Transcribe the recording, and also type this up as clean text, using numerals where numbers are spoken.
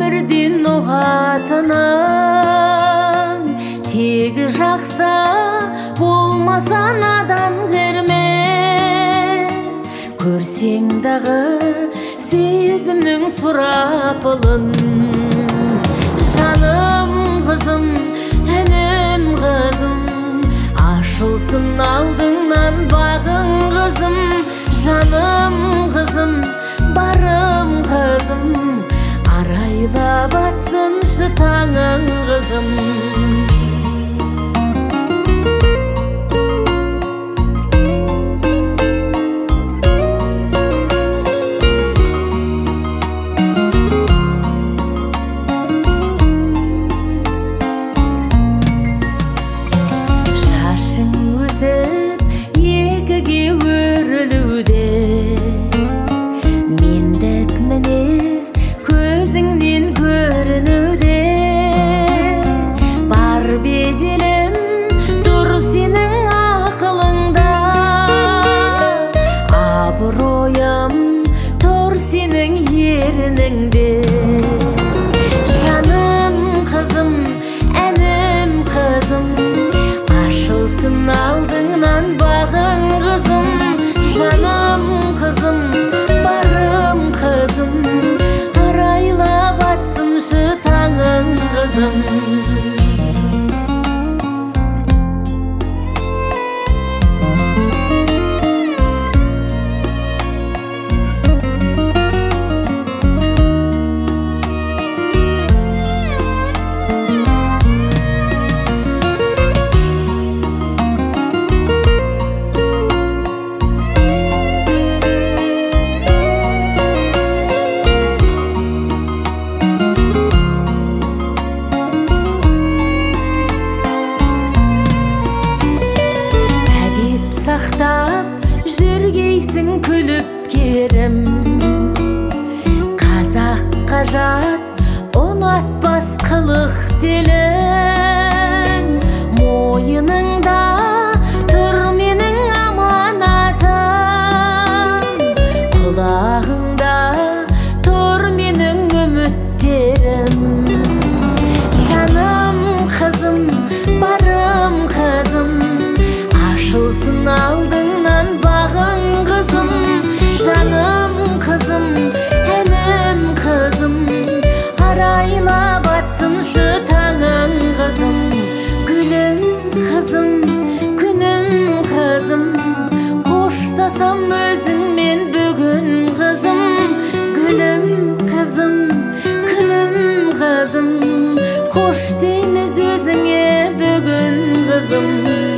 өмірден ұғатының, тегі жақса болмаса надан кірме. Көрсең дағы сезімнің сұрапылын, жаным қызым, әнім қызым, ашылсын алдыңнан бағың қызым. Жаным қызым, барым қызым, арайлап атсыншы таңың қызым. Шашың өсіп екіге өрілуде, мендік мінез көзіңнен көрінуде. Бар беделім тұр сенің ақылыңда, абыройым тұр сенің ерініңде. Жаным қызым, әнім қызым, ашылсын алдыңнан бағың қызым. Жаным қызым, барым қызым, арайлап атсыншы таңың қызым. Сақтап жүргейсің күліп керім, қазаққа жат ұнатпас қылық телің. Мойыныңда тұр менің аманатым, құлағыңда тұр менің үміттерім. Жаным қызым, барым қызым, ашылсын алдыңнан бағың қызым. Жаным қызым, әнім қызым, арайлап атсыншы таңың қызым. Гүлім қызым, күнім қызым, қоштасам өзіңмен бүгін қызым. Гүлім қызым, күнім қызым, қош дейміз өзіңе бүгін қызым.